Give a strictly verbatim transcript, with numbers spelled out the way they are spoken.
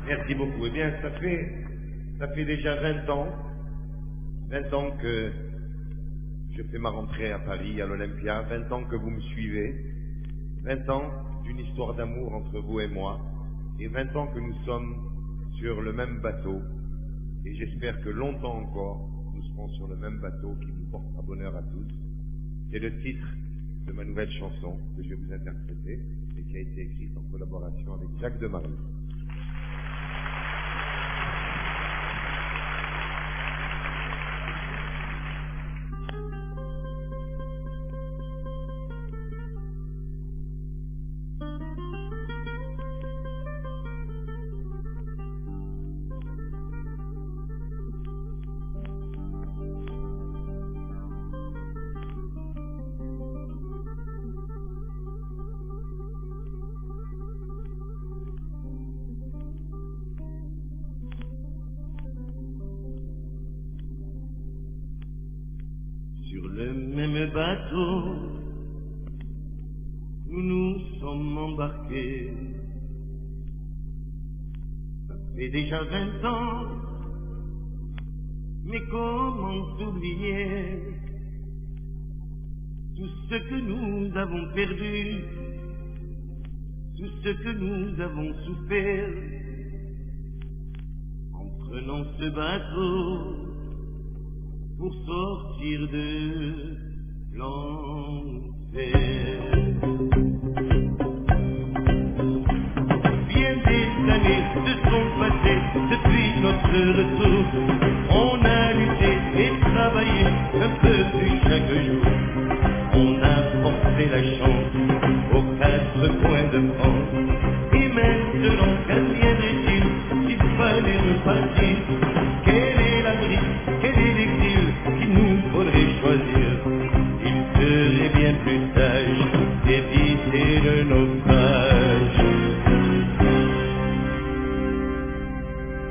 Merci beaucoup. Eh bien, ça fait, ça fait déjà vingt ans, vingt ans que je fais ma rentrée à Paris, à l'Olympia, vingt ans que vous me suivez, vingt ans d'une histoire d'amour entre vous et moi, et vingt ans que nous sommes sur le même bateau, et j'espère que longtemps encore, nous serons sur le même bateau qui nous portera bonheur à tous. C'est le titre de ma nouvelle chanson que je vais vous interpréter et qui a été écrite en collaboration avec Jacques Demarais. Sur le même bateau, nous nous sommes embarqués. Ça fait déjà vingt ans, mais comment oublier tout ce que nous avons perdu, tout ce que nous avons souffert en prenant ce bateau pour sortir de l'enfer. Bien des années se sont passées depuis notre retour. On a lutté et travaillé un peu plus chaque jour. On a porté la chance aux quatre coins de France. Et maintenant, qu'adviendrait-il s'il fallait repartir? Quel est l'abri, quel est l'exil qu'il nous faudrait choisir? Il serait bien plus sage d'éviter le naufrage.